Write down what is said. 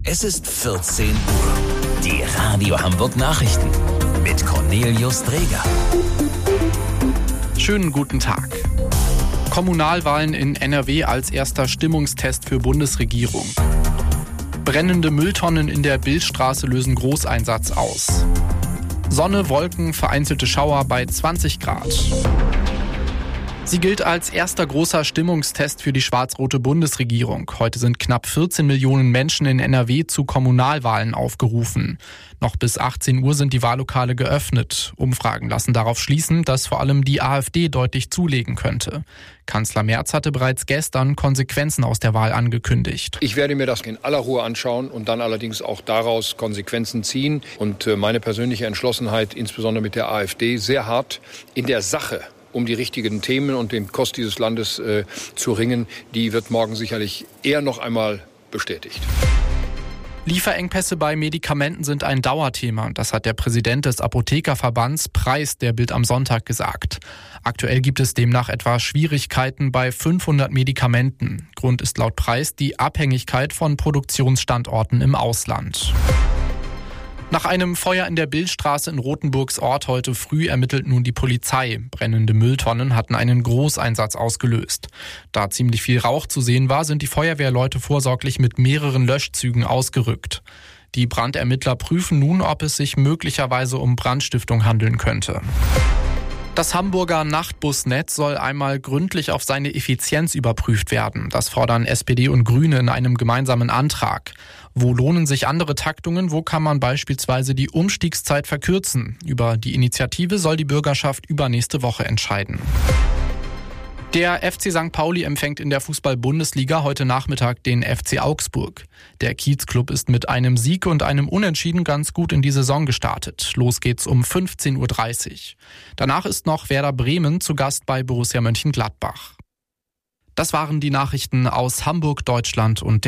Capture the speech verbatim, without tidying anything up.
Es ist vierzehn Uhr. Die Radio Hamburg Nachrichten mit Cornelius Dreger. Schönen guten Tag. Kommunalwahlen in N R W als erster Stimmungstest für Bundesregierung. Brennende Mülltonnen in der Billstraße lösen Großeinsatz aus. Sonne, Wolken, vereinzelte Schauer bei zwanzig Grad. Sie gilt als erster großer Stimmungstest für die schwarz-rote Bundesregierung. Heute sind knapp vierzehn Millionen Menschen in N R W zu Kommunalwahlen aufgerufen. Noch bis achtzehn Uhr sind die Wahllokale geöffnet. Umfragen lassen darauf schließen, dass vor allem die AfD deutlich zulegen könnte. Kanzler Merz hatte bereits gestern Konsequenzen aus der Wahl angekündigt. Ich werde mir das in aller Ruhe anschauen und dann allerdings auch daraus Konsequenzen ziehen. Und meine persönliche Entschlossenheit, insbesondere mit der AfD, sehr hart in der Sache um die richtigen Themen und den Kost dieses Landes äh, zu ringen, die wird morgen sicherlich eher noch einmal bestätigt. Lieferengpässe bei Medikamenten sind ein Dauerthema. Das hat der Präsident des Apothekerverbands Preis der Bild am Sonntag gesagt. Aktuell gibt es demnach etwa Schwierigkeiten bei fünfhundert Medikamenten. Grund ist laut Preis die Abhängigkeit von Produktionsstandorten im Ausland. Nach einem Feuer in der Billstraße in Rothenburgs Ort heute früh ermittelt nun die Polizei. Brennende Mülltonnen hatten einen Großeinsatz ausgelöst. Da ziemlich viel Rauch zu sehen war, sind die Feuerwehrleute vorsorglich mit mehreren Löschzügen ausgerückt. Die Brandermittler prüfen nun, ob es sich möglicherweise um Brandstiftung handeln könnte. Das Hamburger Nachtbusnetz soll einmal gründlich auf seine Effizienz überprüft werden. Das fordern S P D und Grüne in einem gemeinsamen Antrag. Wo lohnen sich andere Taktungen? Wo kann man beispielsweise die Umstiegszeit verkürzen? Über die Initiative soll die Bürgerschaft übernächste Woche entscheiden. Der F C Sankt Pauli empfängt in der Fußball-Bundesliga heute Nachmittag den F C Augsburg. Der Kiezclub ist mit einem Sieg und einem Unentschieden ganz gut in die Saison gestartet. Los geht's um fünfzehn Uhr dreißig. Danach ist noch Werder Bremen zu Gast bei Borussia Mönchengladbach. Das waren die Nachrichten aus Hamburg, Deutschland und der